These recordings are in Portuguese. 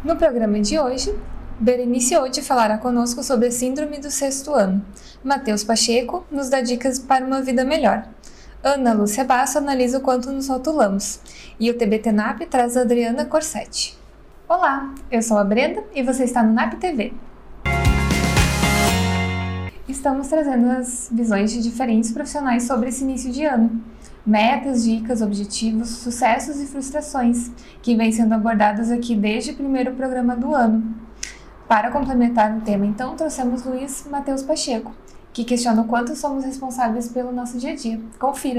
No programa de hoje, Berenice Ode falará conosco sobre a Síndrome do Sexto Ano. Matheus Pacheco nos dá dicas para uma vida melhor. Ana Lúcia Basso analisa o quanto nos rotulamos. E o TBT NAP traz a Adriana Corsetti. Olá, eu sou a Brenda e você está no NAP TV. Estamos trazendo as visões de diferentes profissionais sobre esse início de ano. Metas, dicas, objetivos, sucessos e frustrações, que vêm sendo abordados aqui desde o primeiro programa do ano. Para complementar o tema, então, trouxemos Luiz Matheus Pacheco, que questiona o quanto somos responsáveis pelo nosso dia a dia. Confira!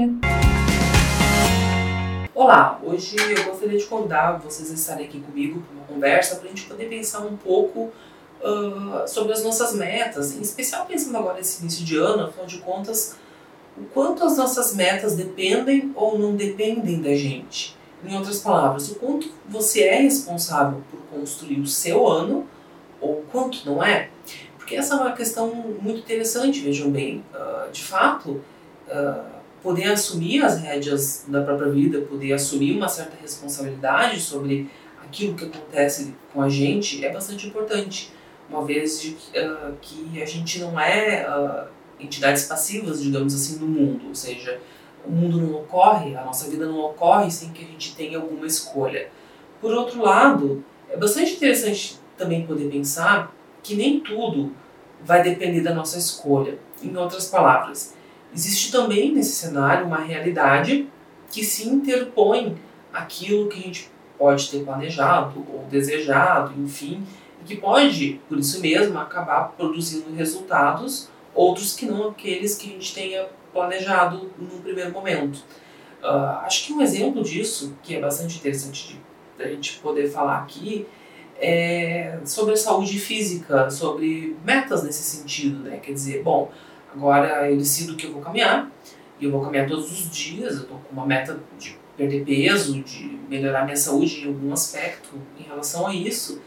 Olá, hoje eu gostaria de convidar vocês a estarem aqui comigo para uma conversa para a gente poder pensar um pouco sobre as nossas metas, em especial pensando agora nesse início de ano, afinal de contas, o quanto as nossas metas dependem ou não dependem da gente. Em outras palavras, o quanto você é responsável por construir o seu ano ou quanto não é. Porque essa é uma questão muito interessante, vejam bem. De fato, poder assumir as rédeas da própria vida, poder assumir uma certa responsabilidade sobre aquilo que acontece com a gente é bastante importante. Uma vez que a gente não é entidades passivas, digamos assim, no mundo. Ou seja, o mundo não ocorre, a nossa vida não ocorre sem que a gente tenha alguma escolha. Por outro lado, é bastante interessante também poder pensar que nem tudo vai depender da nossa escolha. Em outras palavras, existe também nesse cenário uma realidade que se interpõe àquilo que a gente pode ter planejado ou desejado, enfim, e que pode, por isso mesmo, acabar produzindo resultados, outros que não aqueles que a gente tenha planejado no primeiro momento. Acho que um exemplo disso, que é bastante interessante da gente poder falar aqui, é sobre a saúde física, sobre metas nesse sentido, né? Quer dizer, bom, agora eu decido que eu vou caminhar, e eu vou caminhar todos os dias, eu estou com uma meta de perder peso, de melhorar minha saúde em algum aspecto em relação a isso,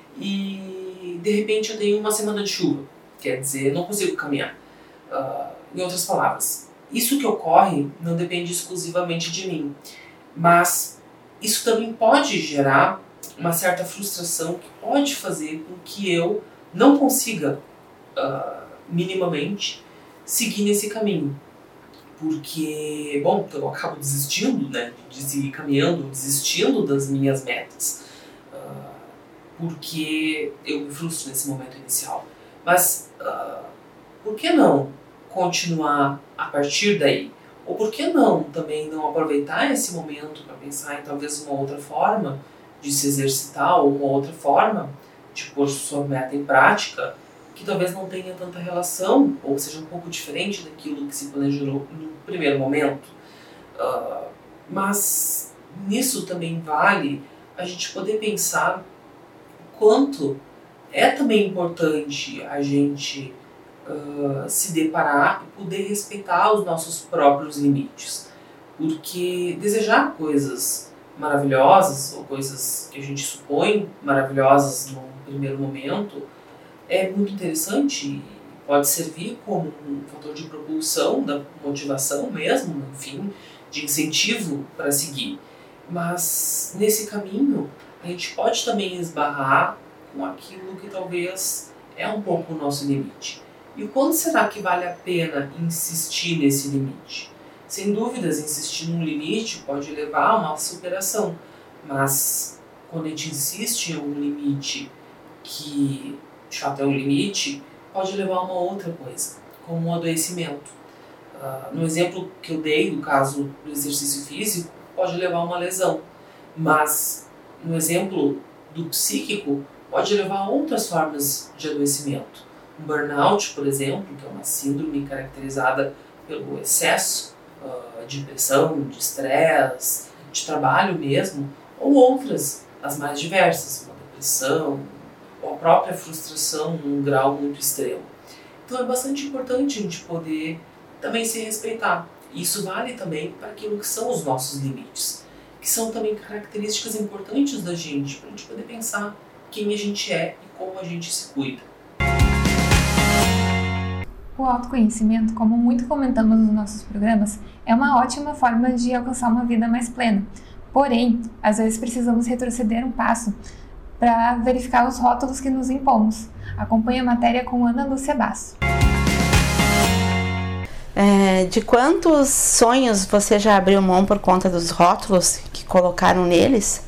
e de repente eu tenho uma semana de chuva, quer dizer, não consigo caminhar. Em outras palavras, isso que ocorre não depende exclusivamente de mim, mas isso também pode gerar uma certa frustração que pode fazer com que eu não consiga minimamente seguir nesse caminho. Porque, bom, eu acabo desistindo, né, de seguir caminhando, desistindo das minhas metas. Porque eu me frustro nesse momento inicial. Mas por que não continuar a partir daí? Ou por que não também não aproveitar esse momento para pensar em talvez uma outra forma de se exercitar ou uma outra forma de pôr sua meta em prática que talvez não tenha tanta relação ou seja um pouco diferente daquilo que se planejou no primeiro momento. Mas nisso também vale a gente poder pensar quanto é também importante a gente se deparar e poder respeitar os nossos próprios limites. Porque desejar coisas maravilhosas ou coisas que a gente supõe maravilhosas no primeiro momento é muito interessante e pode servir como um fator de propulsão, da motivação mesmo, enfim, de incentivo para seguir. Mas nesse caminho a gente pode também esbarrar com aquilo que talvez é um pouco o nosso limite. E o quanto será que vale a pena insistir nesse limite? Sem dúvidas, insistir num limite pode levar a uma superação, mas quando a gente insiste em um limite que, de fato, é um limite, pode levar a uma outra coisa, como um adoecimento. No exemplo que eu dei, no caso do exercício físico, pode levar a uma lesão, mas no exemplo do psíquico, pode levar a outras formas de adoecimento. Um burnout, por exemplo, que é uma síndrome caracterizada pelo excesso de pressão, de estresse, de trabalho mesmo, ou outras, as mais diversas, uma depressão, ou a própria frustração num grau muito extremo. Então é bastante importante a gente poder também se respeitar. E isso vale também para aquilo que são os nossos limites, que são também características importantes da gente, para a gente poder pensar quem a gente é e como a gente se cuida. O autoconhecimento, como muito comentamos nos nossos programas, é uma ótima forma de alcançar uma vida mais plena. Porém, às vezes precisamos retroceder um passo para verificar os rótulos que nos impomos. Acompanhe a matéria com Ana Lúcia Basso. De quantos sonhos você já abriu mão por conta dos rótulos que colocaram neles?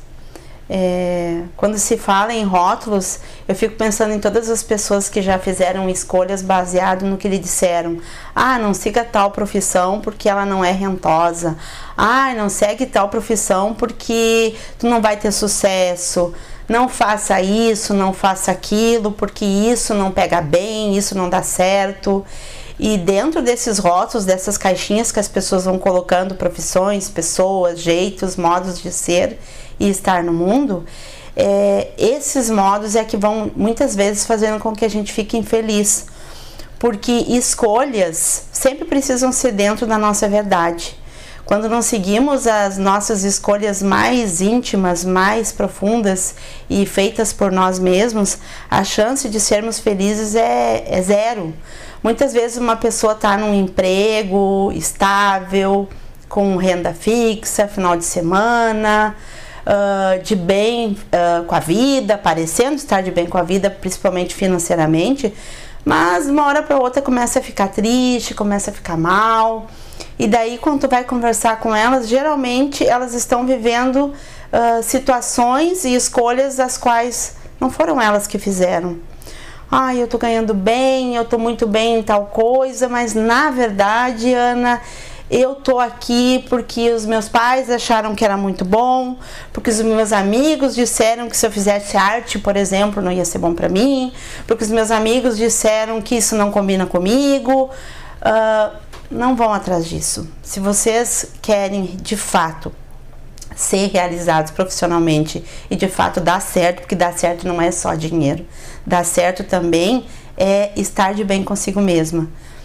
Quando se fala em rótulos, eu fico pensando em todas as pessoas que já fizeram escolhas baseado no que lhe disseram. Não siga tal profissão porque ela não é rentosa. Não segue tal profissão porque tu não vai ter sucesso. Não faça isso, não faça aquilo, porque isso não pega bem, isso não dá certo. E dentro desses rótulos, dessas caixinhas que as pessoas vão colocando profissões, pessoas, jeitos, modos de ser e estar no mundo, esses modos que vão muitas vezes fazendo com que a gente fique infeliz. Porque escolhas sempre precisam ser dentro da nossa verdade. Quando não seguimos as nossas escolhas mais íntimas, mais profundas e feitas por nós mesmos, a chance de sermos felizes é zero. Muitas vezes uma pessoa está num emprego estável, com renda fixa, final de semana, de bem com a vida, parecendo estar de bem com a vida, principalmente financeiramente, mas uma hora para outra começa a ficar triste, começa a ficar mal. E daí quando tu vai conversar com elas, geralmente elas estão vivendo situações e escolhas as quais não foram elas que fizeram. Eu tô ganhando bem, eu tô muito bem em tal coisa, mas na verdade, Ana, eu tô aqui porque os meus pais acharam que era muito bom, porque os meus amigos disseram que se eu fizesse arte, por exemplo, não ia ser bom pra mim, porque os meus amigos disseram que isso não combina comigo. Não vão atrás disso. Se vocês querem, de fato, ser realizados profissionalmente e de fato dar certo, porque dar certo não é só dinheiro, dar certo também é estar de bem consigo mesma.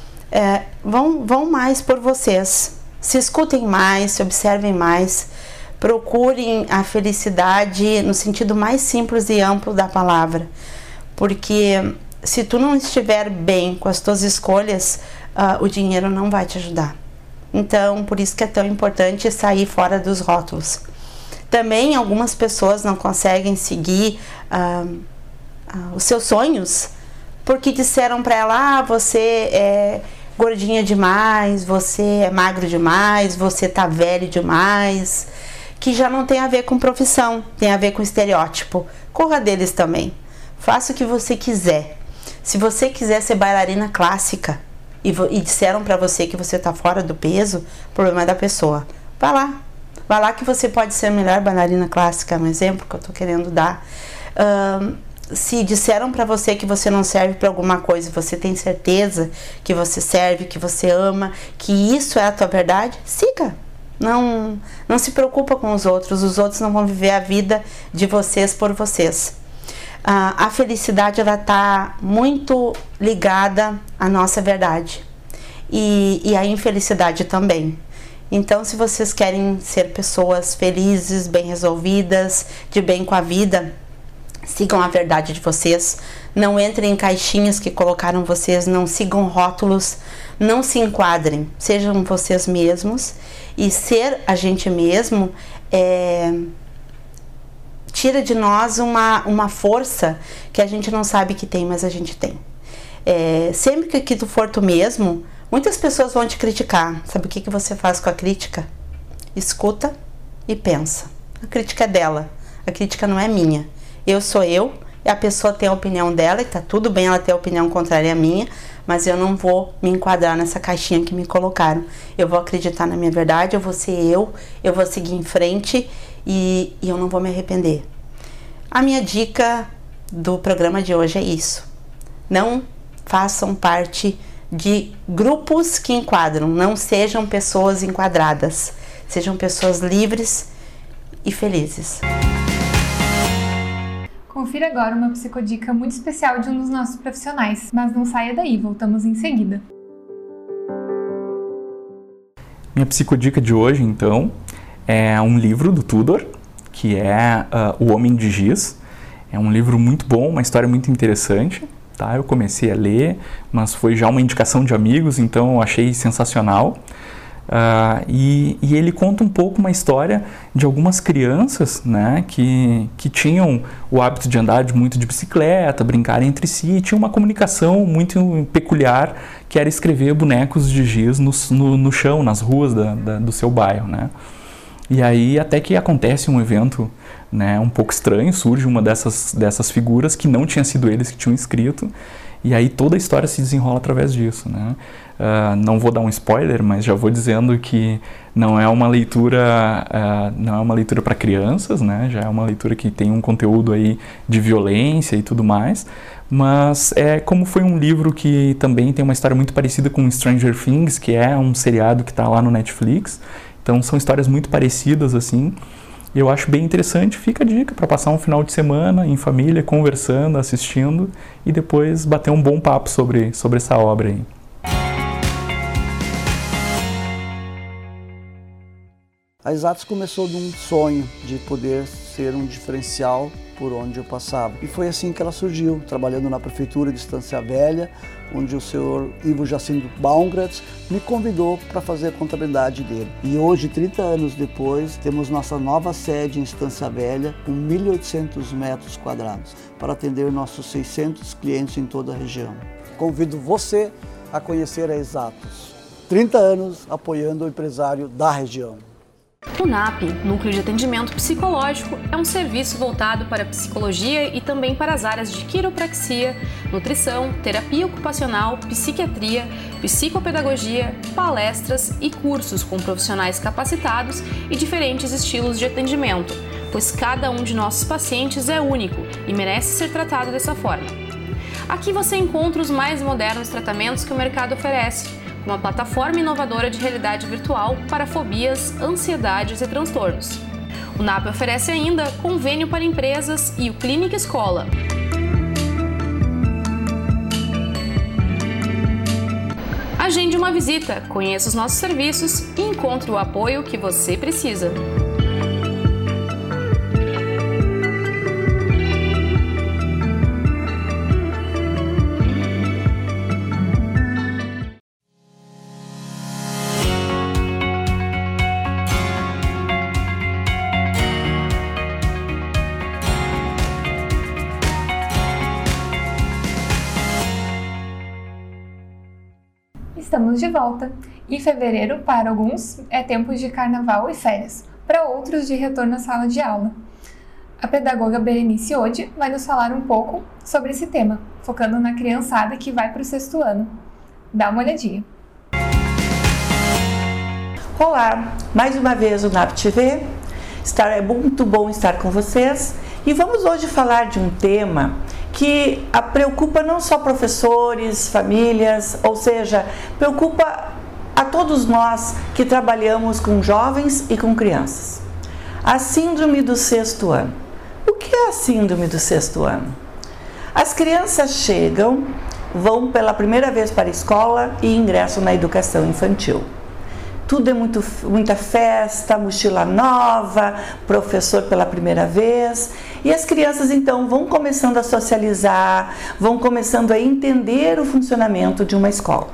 Vão mais por vocês, se escutem mais, se observem mais, procurem a felicidade no sentido mais simples e amplo da palavra, porque se tu não estiver bem com as tuas escolhas, o dinheiro não vai te ajudar. Então, por isso que é tão importante sair fora dos rótulos. Também algumas pessoas não conseguem seguir os seus sonhos porque disseram para ela: você é gordinha demais, você é magro demais, você tá velho demais, que já não tem a ver com profissão, tem a ver com estereótipo. Corra deles também. Faça o que você quiser. Se você quiser ser bailarina clássica e disseram para você que você tá fora do peso, o problema é da pessoa. Vai lá que você pode ser a melhor bailarina clássica, um exemplo que eu tô querendo dar. Se disseram para você que você não serve para alguma coisa, você tem certeza que você serve, que você ama, que isso é a tua verdade, siga. Não se preocupa com os outros não vão viver a vida de vocês por vocês. A felicidade, ela está muito ligada à nossa verdade e a infelicidade também. Então, se vocês querem ser pessoas felizes, bem resolvidas, de bem com a vida, sigam a verdade de vocês, não entrem em caixinhas que colocaram vocês, não sigam rótulos, não se enquadrem, sejam vocês mesmos. E ser a gente mesmo tira de nós uma força que a gente não sabe que tem, mas a gente tem. Sempre que tu for tu mesmo, muitas pessoas vão te criticar. Sabe o que você faz com a crítica? Escuta e pensa. A crítica é dela, a crítica não é minha. Eu sou eu, e a pessoa tem a opinião dela, e tá tudo bem ela ter a opinião contrária à minha, mas eu não vou me enquadrar nessa caixinha que me colocaram. Eu vou acreditar na minha verdade, eu vou ser eu vou seguir em frente e eu não vou me arrepender. A minha dica do programa de hoje é isso. Não façam parte de grupos que enquadram, não sejam pessoas enquadradas, sejam pessoas livres e felizes. Confira agora uma psicodica muito especial de um dos nossos profissionais, mas não saia daí, voltamos em seguida. Minha psicodica de hoje, então, é um livro do Tudor, que é O Homem de Giz. É um livro muito bom, uma história muito interessante, tá? Eu comecei a ler, mas foi já uma indicação de amigos, então eu achei sensacional. E ele conta um pouco uma história de algumas crianças, né, que tinham o hábito de andar muito de bicicleta, brincar entre si, e tinha uma comunicação muito peculiar, que era escrever bonecos de giz no chão, nas ruas do seu bairro, né. E aí até que acontece um evento, né, um pouco estranho, surge uma dessas figuras que não tinha sido eles que tinham escrito, e aí toda a história se desenrola através disso, né. Não vou dar um spoiler, mas já vou dizendo que não é uma leitura para crianças, né? Já é uma leitura que tem um conteúdo aí de violência e tudo mais, mas como foi um livro que também tem uma história muito parecida com Stranger Things, que é um seriado que está lá no Netflix, então são histórias muito parecidas assim. Eu acho bem interessante, fica a dica para passar um final de semana em família, conversando, assistindo e depois bater um bom papo sobre essa obra aí. A Exatos começou de um sonho de poder ser um diferencial por onde eu passava. E foi assim que ela surgiu, trabalhando na Prefeitura de Estância Velha, onde o senhor Ivo Jacinto Baumgratz me convidou para fazer a contabilidade dele. E hoje, 30 anos depois, temos nossa nova sede em Estância Velha, com 1.800 metros quadrados, para atender nossos 600 clientes em toda a região. Convido você a conhecer a Exatos. 30 anos apoiando o empresário da região. O NAP, Núcleo de Atendimento Psicológico, é um serviço voltado para a psicologia e também para as áreas de quiropraxia, nutrição, terapia ocupacional, psiquiatria, psicopedagogia, palestras e cursos com profissionais capacitados e diferentes estilos de atendimento, pois cada um de nossos pacientes é único e merece ser tratado dessa forma. Aqui você encontra os mais modernos tratamentos que o mercado oferece, uma plataforma inovadora de realidade virtual para fobias, ansiedades e transtornos. O NAP oferece ainda convênio para empresas e o Clínica Escola. Agende uma visita, conheça os nossos serviços e encontre o apoio que você precisa. Estamos de volta, e fevereiro, para alguns, é tempo de carnaval e férias, para outros de retorno à sala de aula. A pedagoga Berenice hoje vai nos falar um pouco sobre esse tema, focando na criançada que vai para o 6º ano. Dá uma olhadinha. Olá, mais uma vez o NAP TV. É muito bom estar com vocês e vamos hoje falar de um tema que preocupa não só professores, famílias, ou seja, preocupa a todos nós que trabalhamos com jovens e com crianças. A síndrome do 6º ano. O que é a síndrome do 6º ano? As crianças chegam, vão pela primeira vez para a escola e ingressam na educação infantil. Tudo é muita festa, mochila nova, professor pela primeira vez. E as crianças então vão começando a socializar, vão começando a entender o funcionamento de uma escola.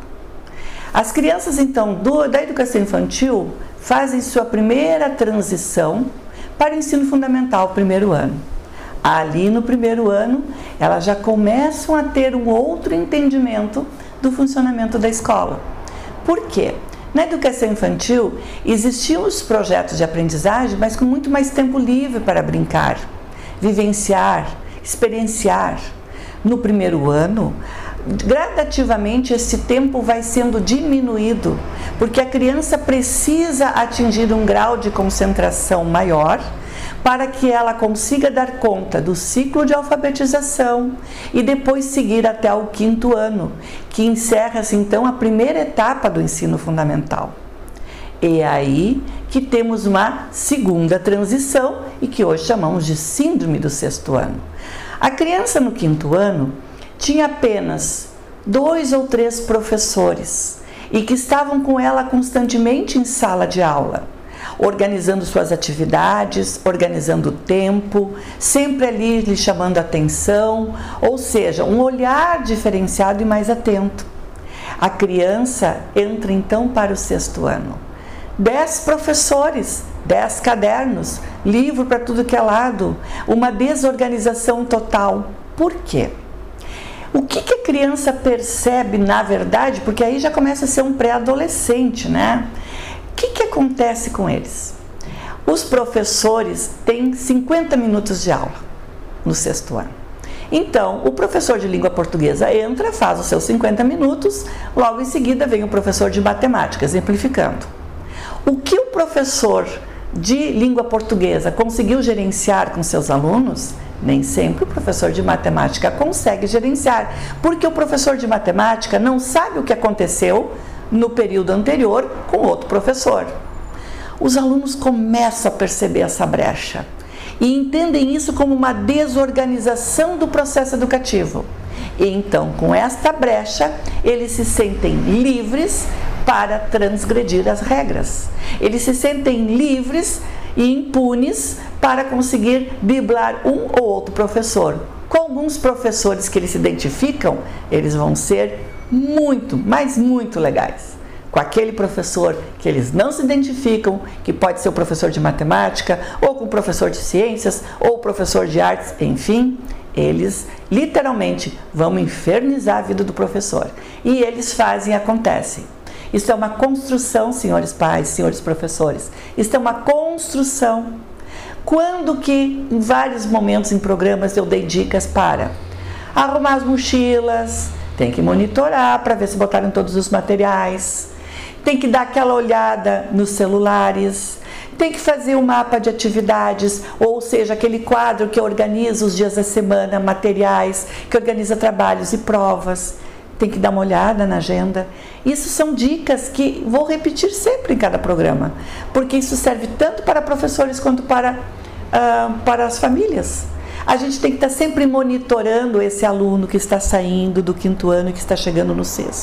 As crianças então da educação infantil fazem sua primeira transição para o ensino fundamental, 1º ano. Ali no 1º ano, elas já começam a ter um outro entendimento do funcionamento da escola. Por quê? Na educação infantil, existiam os projetos de aprendizagem, mas com muito mais tempo livre para brincar, vivenciar, experienciar. No 1º ano, gradativamente esse tempo vai sendo diminuído, porque a criança precisa atingir um grau de concentração maior para que ela consiga dar conta do ciclo de alfabetização e depois seguir até o 5º ano, que encerra-se então a primeira etapa do ensino fundamental. É aí que temos uma segunda transição e que hoje chamamos de síndrome do 6º ano. A criança no 5º ano tinha apenas 2 ou 3 professores e que estavam com ela constantemente em sala de aula, organizando suas atividades, organizando o tempo, sempre ali lhe chamando a atenção, ou seja, um olhar diferenciado e mais atento. A criança entra então para o 6º ano. 10 professores, 10 cadernos, livro para tudo que é lado, uma desorganização total. Por quê? O que a criança percebe na verdade, porque aí já começa a ser um pré-adolescente, né? O que acontece com eles? Os professores têm 50 minutos de aula no 6º ano. Então, o professor de língua portuguesa entra, faz os seus 50 minutos, logo em seguida vem o professor de matemática, exemplificando. O que o professor de língua portuguesa conseguiu gerenciar com seus alunos, nem sempre o professor de matemática consegue gerenciar, porque o professor de matemática não sabe o que aconteceu no período anterior com outro professor. Os alunos começam a perceber essa brecha e entendem isso como uma desorganização do processo educativo. E então, com esta brecha, eles se sentem livres para transgredir as regras. Eles se sentem livres e impunes para conseguir driblar um ou outro professor. Com alguns professores que eles se identificam, eles vão ser muito, mas muito legais. Com aquele professor que eles não se identificam, que pode ser o professor de matemática, ou com o professor de ciências, ou o professor de artes, enfim, eles literalmente vão infernizar a vida do professor. E eles fazem e acontecem. Isso é uma construção, senhores pais, senhores professores. Isso é uma construção. Quando que, em vários momentos em programas, eu dei dicas para arrumar as mochilas, tem que monitorar para ver se botaram todos os materiais, tem que dar aquela olhada nos celulares, tem que fazer um mapa de atividades, ou seja, aquele quadro que organiza os dias da semana, materiais, que organiza trabalhos e provas. Tem que dar uma olhada na agenda. Isso são dicas que vou repetir sempre em cada programa, porque isso serve tanto para professores quanto para as famílias. A gente tem que estar sempre monitorando esse aluno que está saindo do 5º ano e que está chegando no 6º.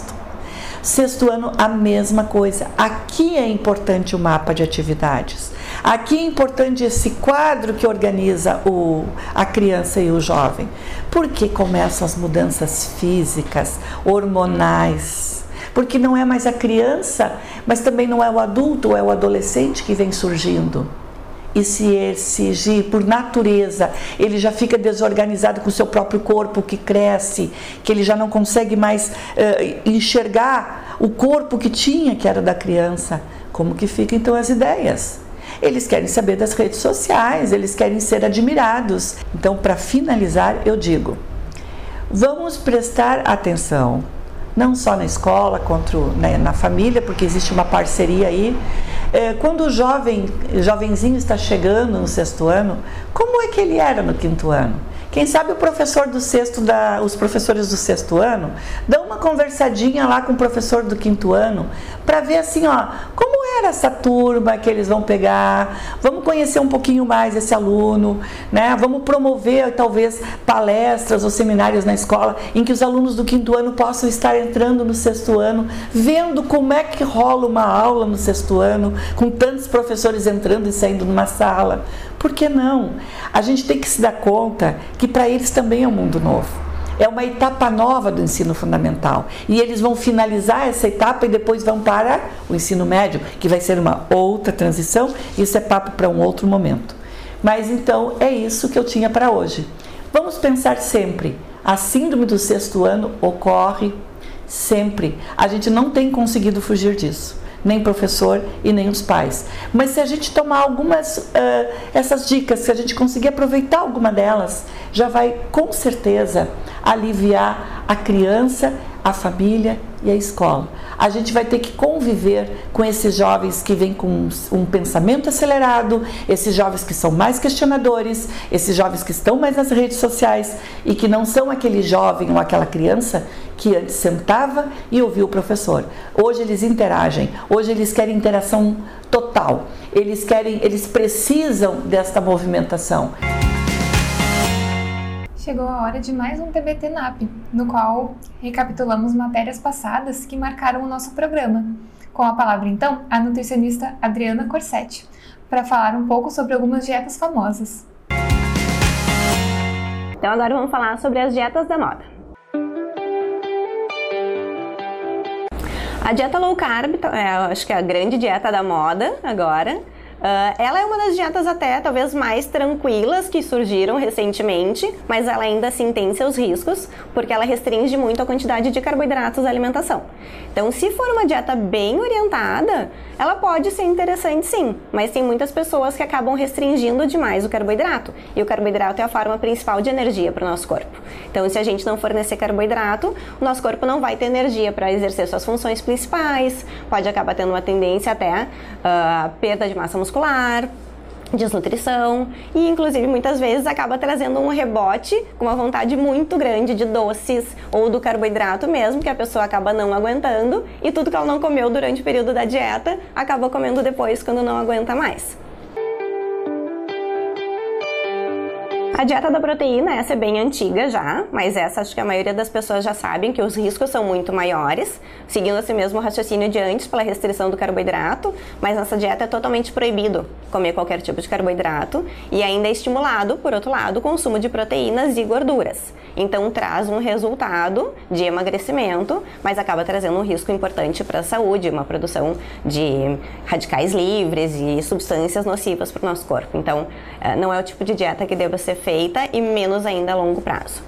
6º ano, a mesma coisa. Aqui é importante o mapa de atividades. Aqui é importante esse quadro que organiza a criança e o jovem. Porque começam as mudanças físicas, hormonais. Porque não é mais a criança, mas também não é o adulto ou é o adolescente que vem surgindo. E se esse, por natureza, ele já fica desorganizado com o seu próprio corpo que cresce, que ele já não consegue mais enxergar o corpo que tinha, que era da criança, como que ficam então as ideias? Eles querem saber das redes sociais, eles querem ser admirados. Então, para finalizar, eu digo, vamos prestar atenção, não só na escola, quanto na família, porque existe uma parceria aí. Quando o jovenzinho está chegando no 6º ano, como é que ele era no 5º ano? Quem sabe o professor do os professores do 6º ano dão uma conversadinha lá com o professor do 5º ano para ver assim, como era essa turma que eles vão pegar, vamos conhecer um pouquinho mais esse aluno, né? Vamos promover talvez palestras ou seminários na escola em que os alunos do 5º ano possam estar entrando no 6º ano, vendo como é que rola uma aula no 6º ano, com tantos professores entrando e saindo numa sala. Por que não? A gente tem que se dar conta que para eles também é um mundo novo. É uma etapa nova do ensino fundamental. E eles vão finalizar essa etapa e depois vão para o ensino médio, que vai ser uma outra transição. Isso é papo para um outro momento. Mas então é isso que eu tinha para hoje. Vamos pensar sempre. A síndrome do 6º ano ocorre sempre. A gente não tem conseguido fugir disso. Nem professor e nem os pais. Mas se a gente tomar algumas essas dicas, se a gente conseguir aproveitar alguma delas, já vai com certeza aliviar a criança, a família e a escola. A gente vai ter que conviver com esses jovens que vêm com um pensamento acelerado, esses jovens que são mais questionadores, esses jovens que estão mais nas redes sociais e que não são aquele jovem ou aquela criança que antes sentava e ouvia o professor. Hoje eles interagem, hoje eles querem interação total, eles precisam desta movimentação. Chegou a hora de mais um TBT NAP, no qual recapitulamos matérias passadas que marcaram o nosso programa. Com a palavra, então, a nutricionista Adriana Corsetti, para falar um pouco sobre algumas dietas famosas. Então agora vamos falar sobre as dietas da moda. A dieta low carb, acho que é a grande dieta da moda agora. Ela é uma das dietas até talvez mais tranquilas que surgiram recentemente, mas ela ainda assim tem seus riscos, porque ela restringe muito a quantidade de carboidratos da alimentação. Então, se for uma dieta bem orientada, ela pode ser interessante sim, mas tem muitas pessoas que acabam restringindo demais o carboidrato, e o carboidrato é a forma principal de energia para o nosso corpo. Então, se a gente não fornecer carboidrato, o nosso corpo não vai ter energia para exercer suas funções principais, pode acabar tendo uma tendência até a perda de massa muscular, desnutrição e inclusive muitas vezes acaba trazendo um rebote com uma vontade muito grande de doces ou do carboidrato mesmo, que a pessoa acaba não aguentando e tudo que ela não comeu durante o período da dieta acaba comendo depois quando não aguenta mais. A dieta da proteína, essa é bem antiga já, mas essa acho que a maioria das pessoas já sabem que os riscos são muito maiores, seguindo esse mesmo raciocínio de antes pela restrição do carboidrato, mas nessa dieta é totalmente proibido comer qualquer tipo de carboidrato e ainda é estimulado, por outro lado, o consumo de proteínas e gorduras. Então traz um resultado de emagrecimento, mas acaba trazendo um risco importante para a saúde, uma produção de radicais livres e substâncias nocivas para o nosso corpo. Então não é o tipo de dieta que deva ser feita e menos ainda a longo prazo.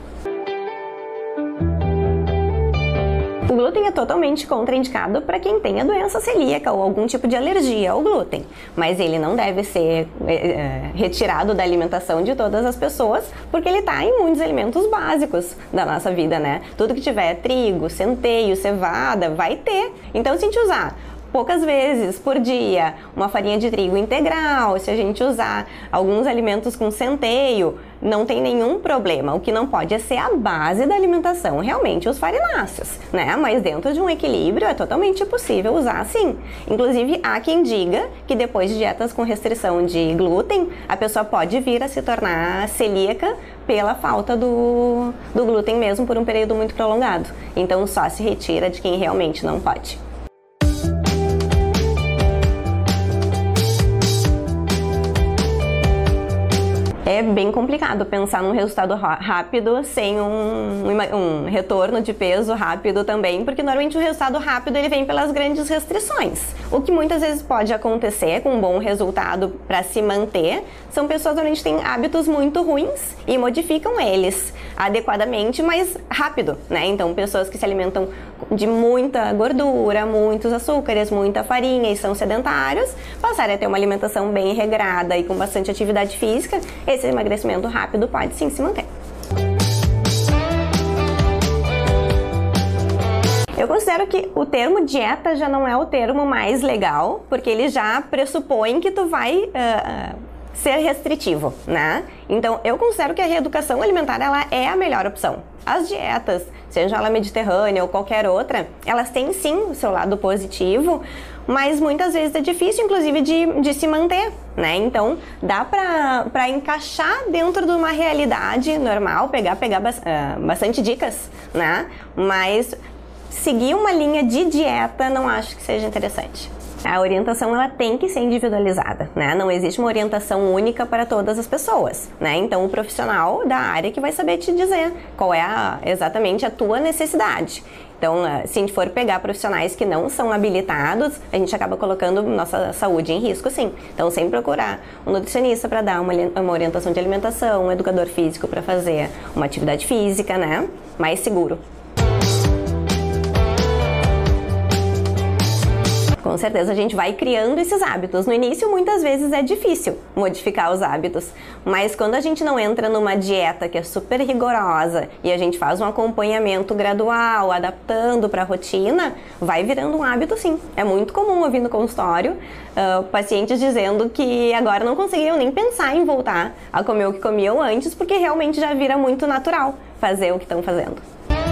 O glúten é totalmente contraindicado para quem tem a doença celíaca ou algum tipo de alergia ao glúten, mas ele não deve ser retirado da alimentação de todas as pessoas, porque ele está em muitos alimentos básicos da nossa vida, né? Tudo que tiver trigo, centeio, cevada, vai ter. Então, se a gente usar poucas vezes por dia uma farinha de trigo integral, se a gente usar alguns alimentos com centeio, não tem nenhum problema. O que não pode é ser a base da alimentação, realmente os farináceos, né? Mas dentro de um equilíbrio é totalmente possível usar sim. Inclusive, há quem diga que depois de dietas com restrição de glúten, a pessoa pode vir a se tornar celíaca pela falta do glúten mesmo por um período muito prolongado. Então, só se retira de quem realmente não pode. É bem complicado pensar num resultado rápido sem um retorno de peso rápido também, porque normalmente o resultado rápido ele vem pelas grandes restrições. O que muitas vezes pode acontecer com um bom resultado para se manter são pessoas que normalmente têm hábitos muito ruins e modificam eles adequadamente, mas rápido, né? Então, pessoas que se alimentam de muita gordura, muitos açúcares, muita farinha e são sedentários, passarem a ter uma alimentação bem regrada e com bastante atividade física, esse emagrecimento rápido pode sim se manter. Eu considero que o termo dieta já não é o termo mais legal, porque ele já pressupõe que tu vai ser restritivo, né? Então, eu considero que a reeducação alimentar ela é a melhor opção. As dietas, seja ela mediterrânea ou qualquer outra, elas têm sim o seu lado positivo, mas muitas vezes é difícil, inclusive, de se manter, né? Então, dá pra encaixar dentro de uma realidade normal, pegar bastante dicas, né? Mas seguir uma linha de dieta não acho que seja interessante. A orientação ela tem que ser individualizada, né? Não existe uma orientação única para todas as pessoas, né? Então o profissional da área que vai saber te dizer qual é exatamente a tua necessidade. Então, se a gente for pegar profissionais que não são habilitados, a gente acaba colocando nossa saúde em risco, sim. Então, sempre procurar um nutricionista para dar uma orientação de alimentação, um educador físico para fazer uma atividade física, né? Mais seguro. Com certeza a gente vai criando esses hábitos. No início, muitas vezes é difícil modificar os hábitos, mas quando a gente não entra numa dieta que é super rigorosa e a gente faz um acompanhamento gradual, adaptando para a rotina, vai virando um hábito sim. É muito comum ouvir no consultório pacientes dizendo que agora não conseguiam nem pensar em voltar a comer o que comiam antes, porque realmente já vira muito natural fazer o que estão fazendo.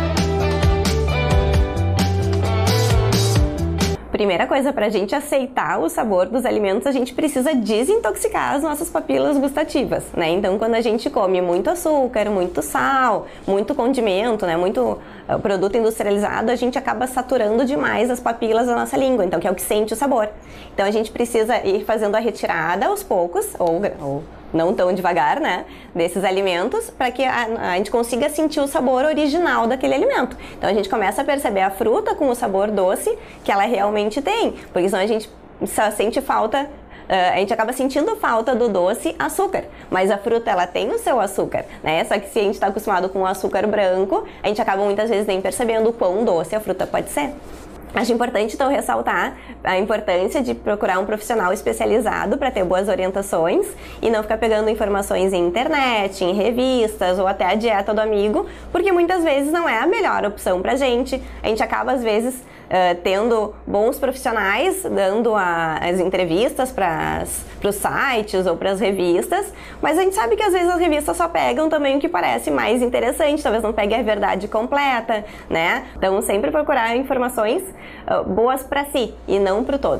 Primeira coisa, para a gente aceitar o sabor dos alimentos, a gente precisa desintoxicar as nossas papilas gustativas, né? Então, quando a gente come muito açúcar, muito sal, muito condimento, né? Muito produto industrializado, a gente acaba saturando demais as papilas da nossa língua, então que é o que sente o sabor. Então, a gente precisa ir fazendo a retirada aos poucos, ou não tão devagar, né, desses alimentos, para que a gente consiga sentir o sabor original daquele alimento. Então a gente começa a perceber a fruta com o sabor doce que ela realmente tem, porque senão a gente só sente falta, a gente acaba sentindo falta do doce açúcar, mas a fruta ela tem o seu açúcar, né? Só que se a gente está acostumado com o açúcar branco, a gente acaba muitas vezes nem percebendo o quão doce a fruta pode ser. Acho importante, então, ressaltar a importância de procurar um profissional especializado para ter boas orientações e não ficar pegando informações em internet, em revistas ou até a dieta do amigo, porque muitas vezes não é a melhor opção para a gente. A gente acaba, às vezes, tendo bons profissionais dando as entrevistas para os sites ou para as revistas, mas a gente sabe que às vezes as revistas só pegam também o que parece mais interessante, talvez não pegue a verdade completa, né? Então sempre procurar informações boas para si e não para o todo.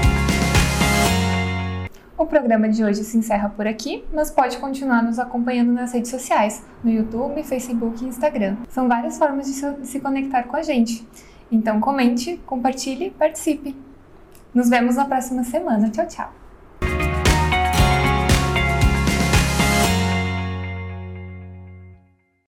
O programa de hoje se encerra por aqui, mas pode continuar nos acompanhando nas redes sociais, no YouTube, Facebook e Instagram. São várias formas de se conectar com a gente. Então comente, compartilhe, participe. Nos vemos na próxima semana. Tchau, tchau!